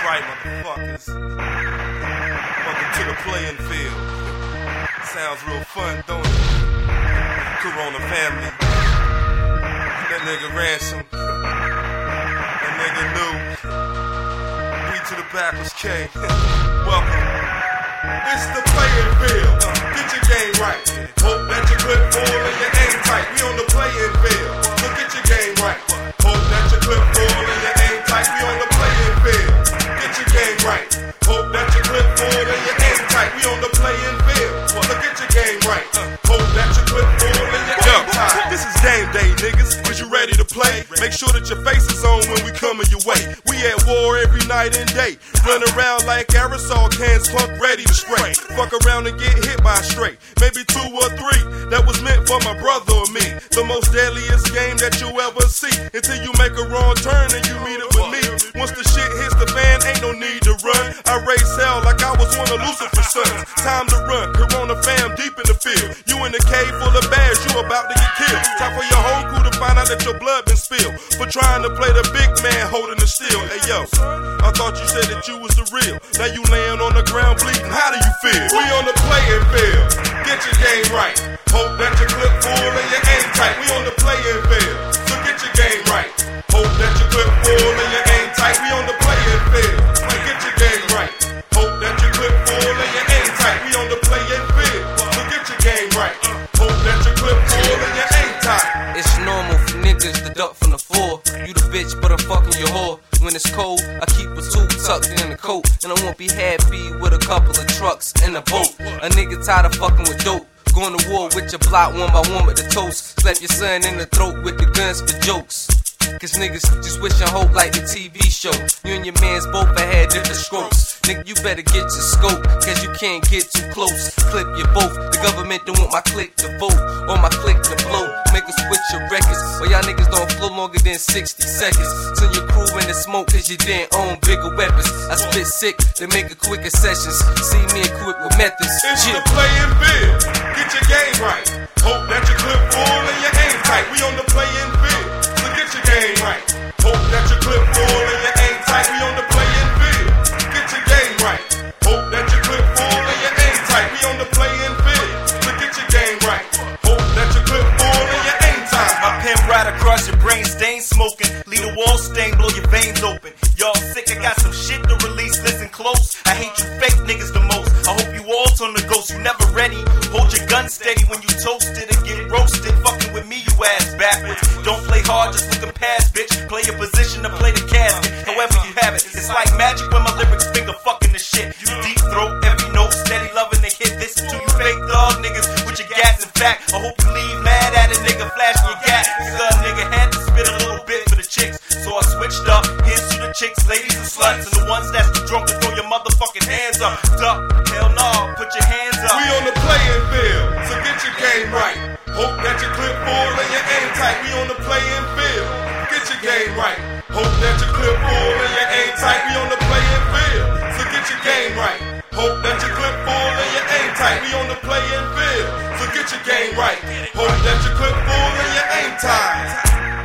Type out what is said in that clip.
right, motherfuckers. Welcome to the playing field. Sounds real fun, don't it? Corona family. That nigga Ransom. That nigga New. B to the backwards K. Welcome. It's the playing field. Get your game right. Hope that your clip full and your aim tight. We on the playing field. So get your game right. Hope that your clip full and your aim tight. We on the playing field. Get your game right. Hope that your clip full and your aim tight. We on the playing field. So get your game right. Hope that your clip full and your aim tight. This is game day, niggas. Is you ready to play? Make sure that your face is on when we coming your way. We at war every night and day. Run around like aerosol cans, punk ready to spray. Fuck around and get hit by a stray. Maybe 2 or 3. That was meant for my brother or me. The most deadliest game that you ever see. Until you make a wrong turn and you meet it with me. Once the shit hits the fan, ain't no need to run. I race hell like I was one of Lucifer's sons. Time to run, Corona fam deep in the field. You in the cave full of bags, you about to get killed. Time for your whole crew to find out that your blood been spilled. For trying to play the big man holding the steel. Hey yo, I thought you said that you was the real. Now you laying on the ground bleeding, how do you feel? We on the playing field, get your game right. Hope that your clip full and your aim tight. We on the playing field, so get your game right. Hope that your clip full and your aim tight. We on the playing field, so get your game right. Hope that your clip full and your aim tight. We on the playing field, so get your game right. Hope that your clip full and your aim tight. It's normal for niggas to duck from the floor. You the bitch, but I'm fucking your whore. When it's cold, I keep a tool tucked in the coat. And I won't be happy with a couple of trucks and a boat. A nigga tired of fucking with dope. Going to war with your block one by one with the toast. Slap your son in the throat with the guns for jokes. Cause niggas just wish and hope like the TV show. You and your mans both had different strokes. Nigga, you better get your scope, cause you can't get too close. Clip you both. The government don't want my clique to vote or my clique to blow. Make us switch your records. Well, y'all niggas don't flow longer than 60 seconds. Send your crew in the smoke cause you didn't own bigger weapons. I spit sick, they make it quicker sessions. See me equipped with methods. It's the playing field. Get your game right. Hope that your clip full and your aim tight. We on the playing field. So get your game right. Hope that your clip full and your aim tight. We on the playing field. Get your game right. Hope that your clip full and your aim tight. We on the playing field. So get your game right. Hope that your clip full and your aim tight. My pen right across your brain, stain smoking. Leave the wall stain, blow your veins open. Y'all sick, I got some shit to release, listen close. I hate you fake niggas the most. I hope you all turn the ghost, you never ready. Hold your gun steady when you toasted and get roasted. Fucking with me, you ass backwards. Don't play hard, just looking past, bitch. Play your position to play the casket. However you have it, it's like magic when my lyrics finger fucking the shit. You deep throat every note, steady loving the hit. This to you fake dog niggas with your gas. In fact, I hope you leave mad at a nigga flashing your gas. Cause a nigga had to spit a little bit for the chicks. So I switched up, here's to the chicks, ladies and sluts. And the ones that's too drunk to throw your motherfucking hands up. Duck, hell no, put your hands up. We on the playing field, so get your game right. Hope that your clip full and your aim tight. We on the playing field, get your game right. Hope that your clip full and your aim tight. We on the playing field, so get your game right. Hope that your clip full and your aim tight. We on the playing field, so get your game right. Hope that your clip full and your aim tight.